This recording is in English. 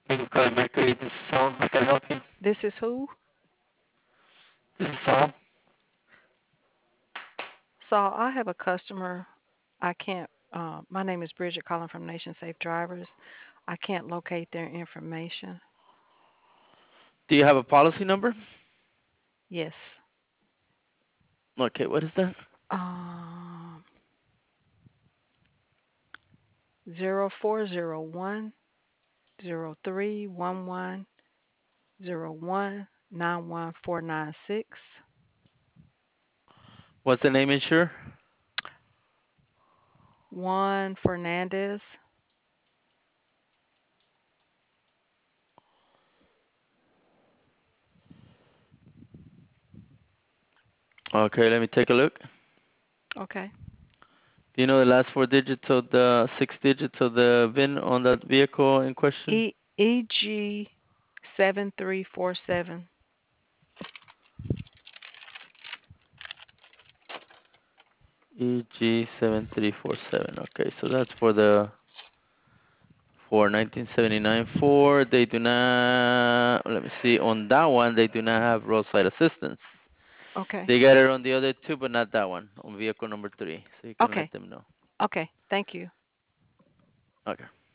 Thank you for calling Mercury. This is Saul. How can I help you? This is who? This is Saul. Saul, I have a customer. I can't, my name is Bridget calling from Nation Safe Drivers. I can't locate their information. Do you have a policy number? Yes. Okay, what is that? Um, 0401-0311-01-91496. What's the name insured? Juan Fernandez. Okay, let me take a look. Okay. Do you know the last four digits of the six digits of the VIN on that vehicle in question? EG 7347. EG7347. Okay, so that's for 1979 Ford. They do not, let me see, on that one, they do not have roadside assistance. Okay. They got it on the other two, but not that one, on vehicle number three. So you can let Okay. them know. Okay. Thank you. Okay.